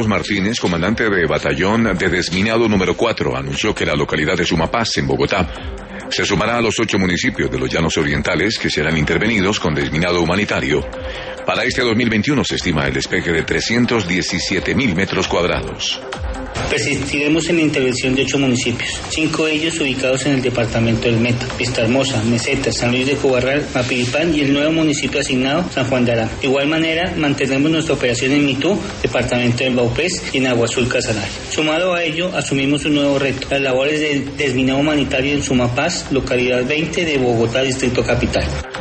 Martínez, comandante de batallón de desminado número 4, anunció que la localidad de Sumapaz, en Bogotá, se sumará a los 8 municipios de los Llanos Orientales que serán intervenidos con desminado humanitario. Para este 2021 se estima el despegue de 317.000 metros cuadrados. Persistiremos en la intervención de 8 municipios, 5 de ellos ubicados en el departamento del Meta: Vistahermosa, Meseta, San Luis de Cobarral, Mapiripán y el nuevo municipio asignado, San Juan de Arán. De igual manera, mantenemos nuestra operación en Mitú, departamento del Baupés, y en Agua Azul Casanare. Sumado a ello, asumimos un nuevo reto: las labores de desminado humanitario en Sumapaz, localidad 20 de Bogotá, Distrito Capital.